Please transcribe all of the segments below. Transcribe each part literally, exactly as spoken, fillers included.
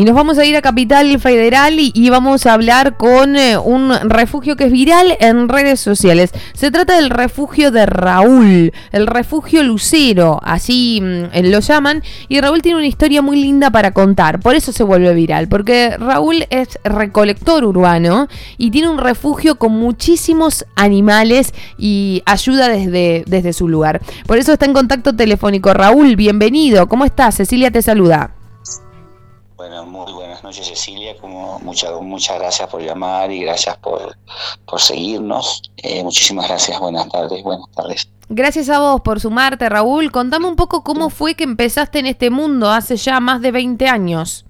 Y nos vamos a ir a Capital Federal y, y vamos a hablar con eh, un refugio que es viral en redes sociales. Se trata del refugio de Raúl, el refugio Lucero, así mm, lo llaman. Y Raúl tiene una historia muy linda para contar, por eso se vuelve viral. Porque Raúl es recolector urbano y tiene un refugio con muchísimos animales y ayuda desde, desde su lugar. Por eso está en contacto telefónico. Raúl, bienvenido. ¿Cómo estás? Cecilia te saluda. Bueno, muy buenas noches, Cecilia. Como muchas muchas gracias por llamar y gracias por, por seguirnos. Eh, muchísimas gracias. Buenas tardes. Buenas tardes. Gracias a vos por sumarte, Raúl. Contame un poco cómo fue que empezaste en este mundo hace ya más de veinte años.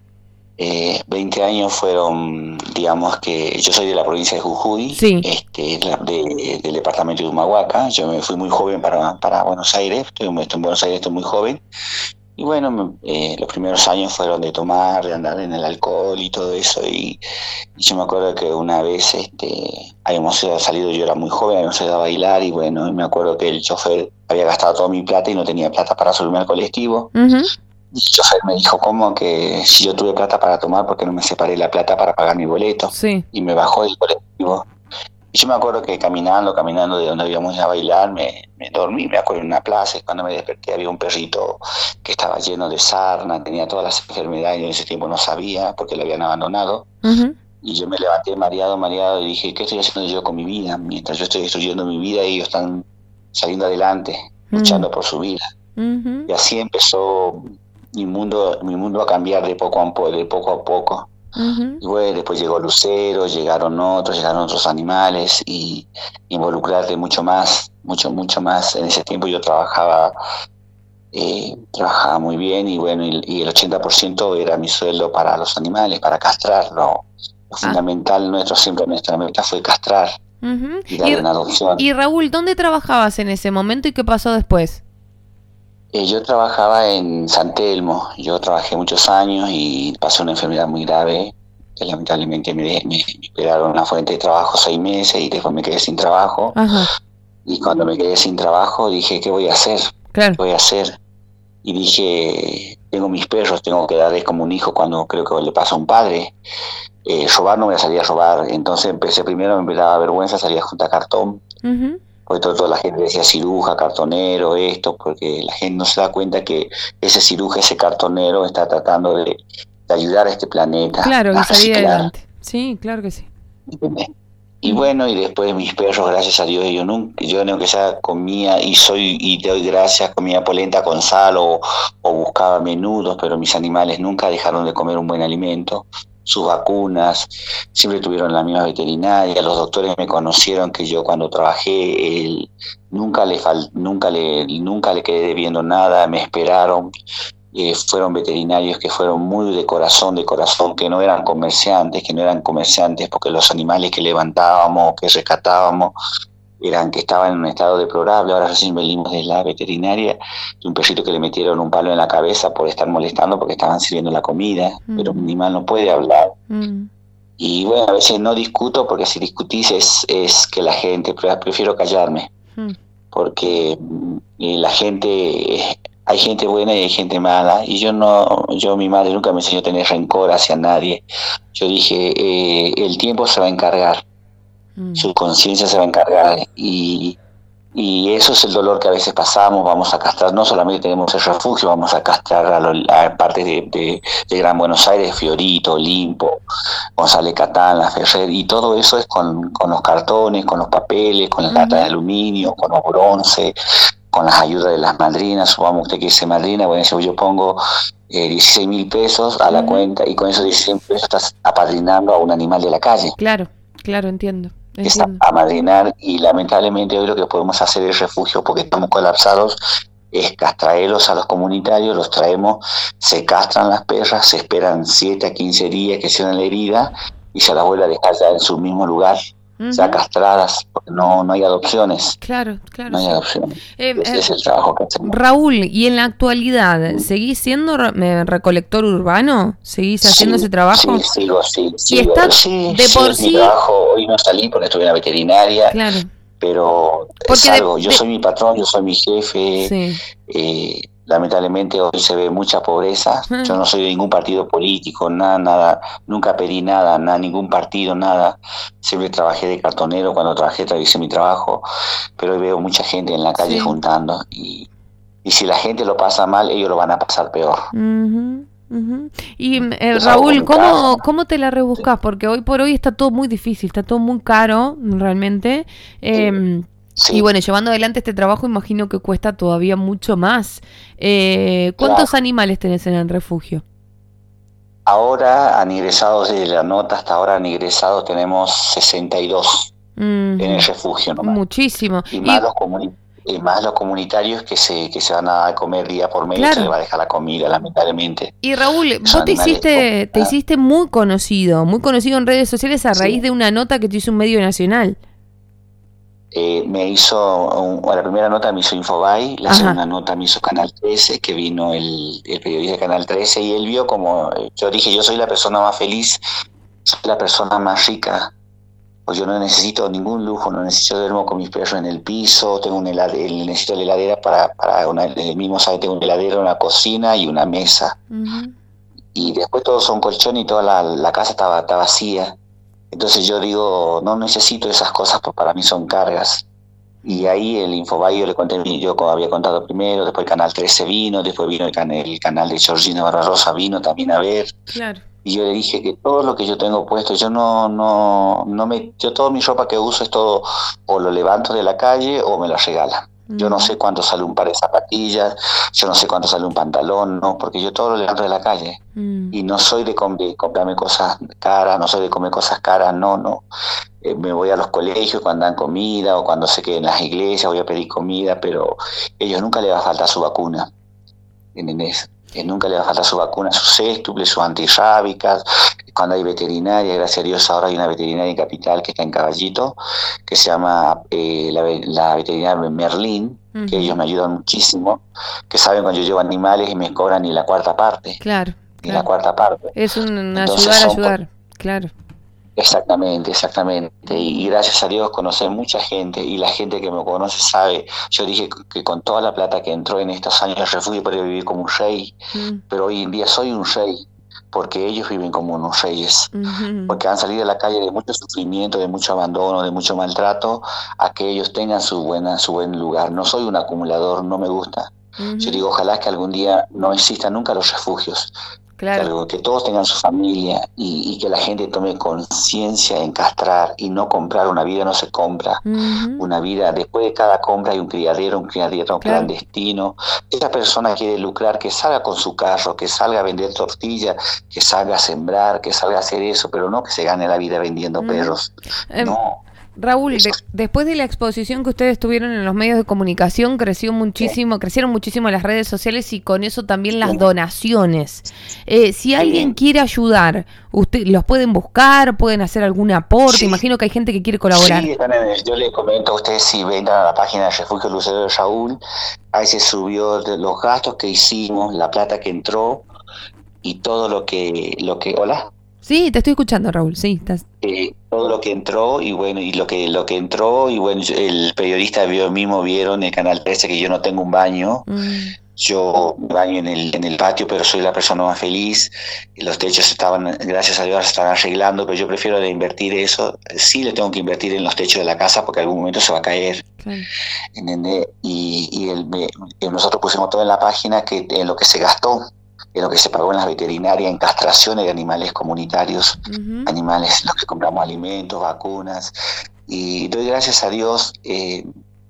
Eh, veinte años fueron, digamos que yo soy de la provincia de Jujuy, sí. este, de, del departamento de Humahuaca. Yo me fui muy joven para, para Buenos Aires. Estoy, estoy en Buenos Aires, estoy muy joven. Y bueno, eh, los primeros años fueron de tomar, de andar en el alcohol y todo eso. Y, y yo me acuerdo que una vez este, habíamos salido, yo era muy joven, habíamos ido a bailar. Y bueno, y me acuerdo que el chofer había gastado toda mi plata y no tenía plata para subirme al colectivo. Uh-huh. Y el chofer me dijo, ¿cómo que si yo tuve plata para tomar, por qué no me separé la plata para pagar mi boleto? Sí. Y me bajó del colectivo. Y yo me acuerdo que caminando, caminando de donde íbamos a bailar, me, me dormí, me acuerdo en una plaza, y cuando me desperté había un perrito que estaba lleno de sarna, tenía todas las enfermedades, y en ese tiempo no sabía porque lo habían abandonado. Uh-huh. Y yo me levanté mareado, mareado, y dije, ¿qué estoy haciendo yo con mi vida? Mientras yo estoy destruyendo mi vida, ellos están saliendo adelante, uh-huh. luchando por su vida. Uh-huh. Y así empezó mi mundo, mi mundo a cambiar de poco a poco, de poco a poco. Uh-huh. Y bueno, después llegó Lucero, llegaron otros, llegaron otros animales y involucrarte mucho más, mucho, mucho más. En ese tiempo yo trabajaba, eh, trabajaba muy bien y bueno, y, y el ochenta por ciento era mi sueldo para los animales, para castrar. Lo, lo ah. fundamental nuestro, siempre nuestra meta fue castrar uh-huh. y dar en adopción. Y Raúl, ¿dónde trabajabas en ese momento y qué pasó después? Eh, yo trabajaba en San Telmo, yo trabajé muchos años y pasé una enfermedad muy grave, que lamentablemente me, me, me esperaron una fuente de trabajo seis meses y después me quedé sin trabajo. Ajá. Y cuando me quedé sin trabajo dije, ¿qué voy a hacer? Claro. ¿Qué voy a hacer? Y dije, tengo mis perros, tengo que darles como un hijo cuando creo que le pasa a un padre. Eh, robar no me salía a robar, entonces empecé primero, me daba vergüenza, salía a juntar cartón. Uh-huh. Porque todo, toda la gente decía ciruja, cartonero, esto, porque la gente no se da cuenta que ese ciruja, ese cartonero está tratando de, de ayudar a este planeta. Claro, y salir adelante. Sí, claro que sí. Y bueno, y después mis perros, gracias a Dios, yo nunca, yo aunque sea comía, y soy, y te doy gracias, comía polenta con sal o, o buscaba menudos, pero mis animales nunca dejaron de comer un buen alimento. Sus vacunas, siempre tuvieron la misma veterinaria, los doctores me conocieron que yo cuando trabajé él, nunca le fal, nunca le nunca le quedé debiendo nada, me esperaron, eh, fueron veterinarios que fueron muy de corazón, de corazón, que no eran comerciantes, que no eran comerciantes porque los animales que levantábamos, que rescatábamos, eran que estaban en un estado deplorable. Ahora recién venimos de la veterinaria, de un perrito que le metieron un palo en la cabeza por estar molestando porque estaban sirviendo la comida, mm. pero un animal no puede hablar. Mm. Y bueno, a veces no discuto porque si discutís es, es que la gente, prefiero callarme, mm. porque eh, la gente, hay gente buena y hay gente mala, y yo no, yo mi madre nunca me enseñó a tener rencor hacia nadie. Yo dije, eh, el tiempo se va a encargar. Su conciencia se va a encargar y, y eso es el dolor que a veces pasamos. Vamos a castrar, no solamente tenemos el refugio, vamos a castrar a, lo, a partes de, de, de Gran Buenos Aires, Fiorito, Olimpo, González Catán, La Ferrer, y todo eso es con, con los cartones, con los papeles, con las uh-huh. latas de aluminio, con los bronce, con las ayudas de las madrinas. Supongamos usted que dice madrina, bueno, yo pongo eh, dieciséis mil pesos a la uh-huh. cuenta y con esos dieciséis mil pesos estás apadrinando a un animal de la calle. Claro, claro, entiendo. Es a madrinar, y lamentablemente hoy lo que podemos hacer es refugio porque estamos colapsados, es castraerlos a los comunitarios, los traemos, se castran las perras, se esperan siete a quince días que se den la herida y se las vuelve a dejar ya en su mismo lugar, uh-huh. ya castradas, porque no, no hay adopciones. Claro, claro. No hay sí. adopciones. Eh, Ese eh, es el trabajo que hacemos. Raúl, ¿y en la actualidad seguís siendo re- recolector urbano? ¿Seguís haciendo sí, ese trabajo? Sí, sigo, sí. ¿Y sigo, está sí, de sí, por es sí? mi trabajo. Hoy no salí porque estuve en la veterinaria. Claro. Pero Porque es algo, de, yo de... soy mi patrón, yo soy mi jefe, sí. eh, lamentablemente hoy se ve mucha pobreza. Yo no soy de ningún partido político, nada, nada, nunca pedí nada, nada, ningún partido, nada. Siempre trabajé de cartonero, cuando trabajé, hice mi trabajo, pero hoy veo mucha gente en la calle sí. juntando y, y si la gente lo pasa mal, ellos lo van a pasar peor. Uh-huh. Uh-huh. Y eh, Raúl, ¿cómo, ¿cómo te la rebuscas? Porque hoy por hoy está todo muy difícil, está todo muy caro realmente. Eh, sí. Y bueno, llevando adelante este trabajo imagino que cuesta todavía mucho más. Eh, ¿Cuántos claro. animales tenés en el refugio? Ahora han ingresado, desde la nota hasta ahora han ingresado, tenemos sesenta y dos uh-huh. en el refugio nomás. Muchísimo. Y más y... los comunitarios. Y más los comunitarios que se que se van a comer día por medio, claro. se les va a dejar la comida, lamentablemente. Y Raúl, vos te hiciste, te hiciste muy conocido, muy conocido en redes sociales a raíz sí. de una nota que te hizo un medio nacional. Eh, me hizo, un, la primera nota me hizo Infobae, la Ajá. segunda nota me hizo Canal trece, que vino el, el periodista de Canal trece, y él vio como, yo dije, yo soy la persona más feliz, soy la persona más rica. Pues yo no necesito ningún lujo, no necesito duermo con mis perros en el piso, tengo una heladera, necesito la heladera para, para una, el mismo sabe, tengo una heladera, una cocina y una mesa. Uh-huh. Y después todos son colchones y toda la, la casa está, está vacía. Entonces yo digo, no necesito esas cosas, porque para mí son cargas. Y ahí el Infobae yo le conté, yo había contado primero, después el Canal trece vino, después vino el, can, el canal de Georgina Barbarosa, vino también a ver. Claro. Y yo le dije que todo lo que yo tengo puesto, yo no, no, no me, yo toda mi ropa que uso es todo, o lo levanto de la calle o me la regalan. Mm. Yo no sé cuánto sale un par de zapatillas, yo no sé cuánto sale un pantalón, no, porque yo todo lo levanto de la calle. Mm. Y no soy de, com- de comprarme cosas caras, no soy de comer cosas caras, no, no. Eh, me voy a los colegios cuando dan comida o cuando sé que en las iglesias voy a pedir comida, pero a ellos nunca les va a faltar su vacuna, ¿entendés? Eh, nunca le va a faltar su vacuna, sus sextuple, sus antirrábicas. Cuando hay veterinaria, gracias a Dios ahora hay una veterinaria en Capital que está en Caballito, que se llama eh, la, la veterinaria Merlín, uh-huh. que ellos me ayudan muchísimo, que saben cuando yo llevo animales y me cobran ni la cuarta parte. Claro. Ni claro. la cuarta parte. Es un Entonces, ayudar, ayudar, por... claro. Exactamente, exactamente. Y, y gracias a Dios conocer mucha gente, y la gente que me conoce sabe. Yo dije que con toda la plata que entró en estos años de refugio podría vivir como un rey, mm. pero hoy en día soy un rey, porque ellos viven como unos reyes, mm-hmm. porque han salido a la calle de mucho sufrimiento, de mucho abandono, de mucho maltrato, a que ellos tengan su buena, su buen lugar. No soy un acumulador, no me gusta. Mm-hmm. Yo digo, ojalá que algún día no existan nunca los refugios. Claro. Que, que todos tengan su familia y, y que la gente tome conciencia en castrar y no comprar. Una vida no se compra. Uh-huh. Una vida, después de cada compra hay un criadero, un criadero claro. clandestino. Esa persona quiere lucrar, que salga con su carro, que salga a vender tortillas, que salga a sembrar, que salga a hacer eso, pero no que se gane la vida vendiendo uh-huh. perros. Um, no. Raúl, de, después de la exposición que ustedes tuvieron en los medios de comunicación, creció muchísimo, sí. crecieron muchísimo las redes sociales y con eso también las sí. donaciones. Eh, si alguien sí. quiere ayudar, usted los pueden buscar, pueden hacer algún aporte. Sí. Imagino que hay gente que quiere colaborar. Sí, yo le comento a ustedes, si vengan a la página de Refugio Lucero de Raúl, ahí se subió de los gastos que hicimos, la plata que entró y todo lo que, lo que, hola. Sí, te estoy escuchando, Raúl. Sí, estás. Eh, todo lo que entró y bueno y lo que lo que entró y bueno el periodista vio mismo vieron en el Canal trece que yo no tengo un baño. Mm. Yo me baño en el en el patio, pero soy la persona más feliz. Los techos estaban, gracias a Dios, se están arreglando, pero yo prefiero de invertir eso. Sí le tengo que invertir en los techos de la casa porque en algún momento se va a caer. Claro. ¿Entendés? Y, y el, me, nosotros pusimos todo en la página que en lo que se gastó, en lo que se pagó en las veterinarias, en castraciones de animales comunitarios, uh-huh. animales, los que compramos alimentos, vacunas, y doy gracias a Dios, eh,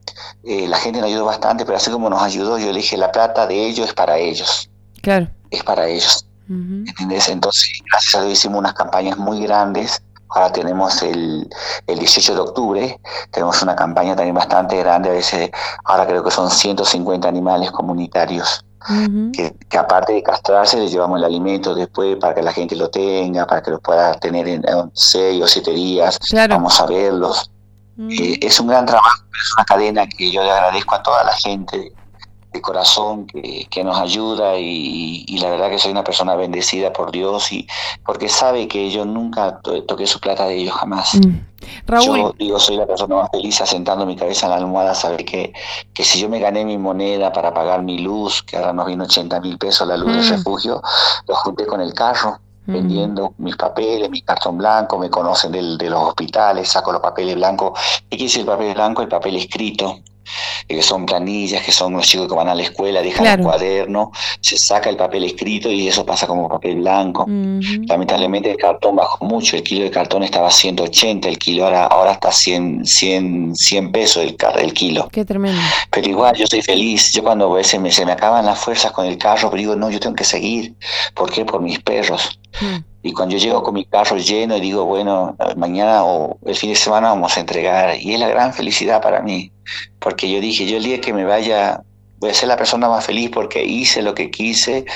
eh, la gente nos ayudó bastante, pero así como nos ayudó, yo le dije, la plata de ellos es para ellos, claro, es para ellos, uh-huh. ¿entendés? Entonces, gracias a Dios hicimos unas campañas muy grandes. Ahora tenemos el, el dieciocho de octubre, tenemos una campaña también bastante grande, a veces, ahora creo que son ciento cincuenta animales comunitarios. Uh-huh. Que, que aparte de castrarse les llevamos el alimento después para que la gente lo tenga, para que lo pueda tener en, en seis o siete días, claro. Vamos a verlos. Uh-huh. Eh, es un gran trabajo, es una cadena que yo le agradezco a toda la gente, de corazón que, que nos ayuda y, y la verdad que soy una persona bendecida por Dios y porque sabe que yo nunca to- toqué su plata de ellos jamás. Mm. Raúl, Yo digo, soy la persona más feliz asentando mi cabeza en la almohada, saber que, que si yo me gané mi moneda para pagar mi luz, que ahora nos vino ochenta mil pesos la luz Mm. del refugio, lo junté con el carro, Mm. vendiendo mis papeles, mi cartón blanco, me conocen del, de los hospitales, saco los papeles blancos. ¿Qué quiere decir el papel blanco? El papel escrito, que son planillas, que son los chicos que van a la escuela, dejan Claro. el cuaderno, se saca el papel escrito y eso pasa como papel blanco. Ujú. Lamentablemente el cartón bajó mucho, el kilo de cartón estaba a ciento ochenta, el kilo ahora, ahora está cien, cien, cien pesos el, car- el kilo. Qué tremendo. Pero igual yo soy feliz, yo cuando a veces me, se me acaban las fuerzas con el carro, pero digo, no, yo tengo que seguir. ¿Por qué? Por mis perros. Mm. Y cuando yo llego con mi carro lleno y digo, bueno, mañana o el fin de semana vamos a entregar. Y es la gran felicidad para mí, porque yo dije, yo el día que me vaya, voy a ser la persona más feliz porque hice lo que quise.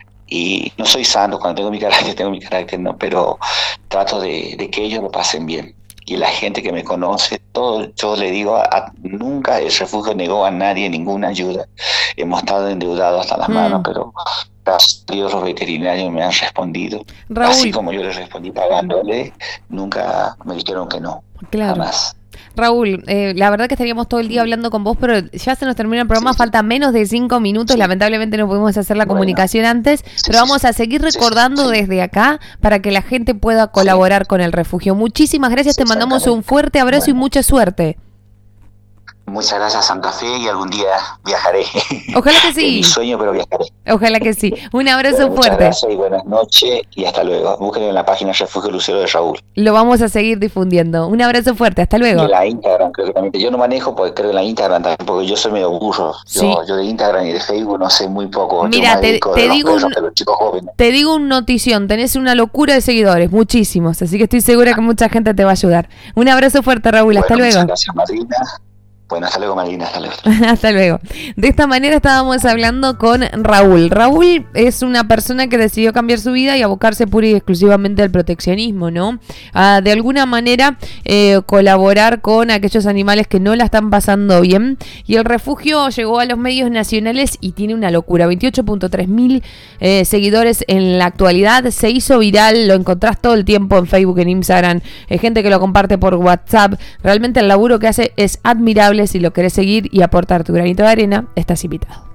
Y no soy santo, cuando tengo mi carácter, tengo mi carácter, no, pero trato de, de que ellos lo pasen bien. Y la gente que me conoce, todo, yo le digo, a, a- nunca el refugio negó a nadie ninguna ayuda. Hemos estado endeudados hasta las Mm. manos, pero gracias a Dios los veterinarios me han respondido. Raúl. Así como yo les respondí pagándole, nunca me dijeron que no, Claro. jamás. Raúl, eh, la verdad que estaríamos todo el día hablando con vos, pero ya se nos termina el programa, Sí. falta menos de cinco minutos, Sí. lamentablemente no pudimos hacer la Bueno. comunicación antes, Sí, pero sí, vamos a seguir sí, sí, recordando sí. desde acá para que la gente pueda colaborar con el refugio. Muchísimas gracias, Sí, te mandamos un exactamente. fuerte abrazo y Bueno. mucha suerte. Muchas gracias, Santa Fe, y algún día viajaré. Ojalá que Es sí, mi sueño, pero viajaré. ojalá que sí. Un abrazo Bueno, muchas fuerte. gracias y buenas noches y hasta luego. Búsquenlo en la página Refugio Lucero de Raúl. Lo vamos a seguir difundiendo. Un abrazo fuerte, hasta Y luego. en la Instagram, creo que también. Yo no manejo, porque creo que en la Instagram también, porque yo soy medio burro. Yo, Sí. yo de Instagram y de Facebook no sé muy poco. Mira, yo me te- dedico te de los digo perros, un- de los chicos jóvenes. Te digo un notición, tenés una locura de seguidores, muchísimos, así que estoy segura que mucha gente te va a ayudar. Un abrazo fuerte, Raúl, hasta Bueno, luego. muchas gracias, Marina. Bueno, hasta luego, Marina. Hasta luego. Hasta luego. De esta manera estábamos hablando con Raúl. Raúl es una persona que decidió cambiar su vida y abocarse pura y exclusivamente al proteccionismo, ¿no? A, de alguna manera eh, colaborar con aquellos animales que no la están pasando bien. Y el refugio llegó a los medios nacionales y tiene una locura. veintiocho punto tres mil eh, seguidores en la actualidad. Se hizo viral, lo encontrás todo el tiempo en Facebook, en Instagram. Hay gente que lo comparte por WhatsApp. Realmente el laburo que hace es admirable. Si lo querés seguir y aportar tu granito de arena, estás invitado.